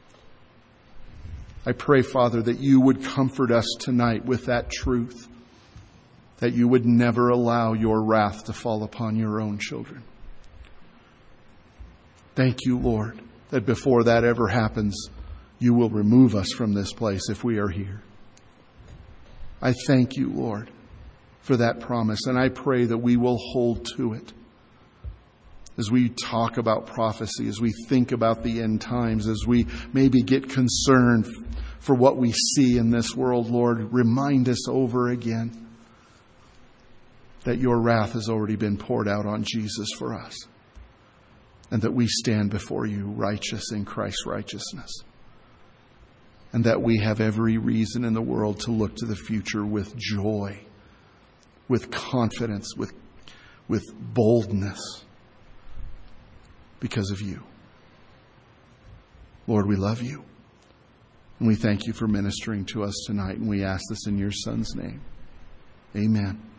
I pray, Father, that you would comfort us tonight with that truth, that you would never allow your wrath to fall upon your own children. Thank you, Lord, that before that ever happens, you will remove us from this place if we are here. I thank you, Lord, for that promise, and I pray that we will hold to it. As we talk about prophecy, as we think about the end times, as we maybe get concerned for what we see in this world, Lord, remind us over again that your wrath has already been poured out on Jesus for us, and that we stand before you righteous in Christ's righteousness, and that we have every reason in the world to look to the future with joy, with confidence, with boldness, because of you. Lord, we love you. And we thank you for ministering to us tonight. And we ask this in your Son's name. Amen.